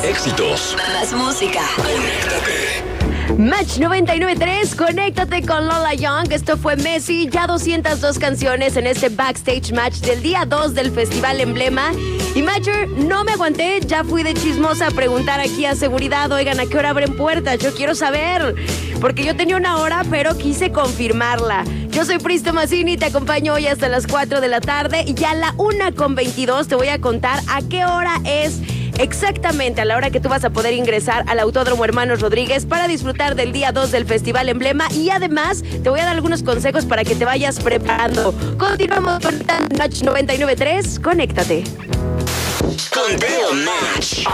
éxitos, más música. conéctate. Match 99.3, conéctate con Lola Young. Esto fue Messi, ya 202 canciones en este backstage match del día 2 del Festival Emblema. Y Matcher, no me aguanté, ya fui de chismosa a preguntar aquí a seguridad, oigan, ¿a qué hora abren puertas? Yo quiero saber, porque yo tenía una hora, pero quise confirmarla. Yo soy Pristo Mazzini, te acompaño hoy hasta las 4 de la tarde y a la 1:22 te voy a contar a qué hora es exactamente a la hora que tú vas a poder ingresar al Autódromo Hermanos Rodríguez para disfrutar del día 2 del Festival Emblema y además te voy a dar algunos consejos para que te vayas preparando. Continuamos con Match 99.3, conéctate. Conteo Match.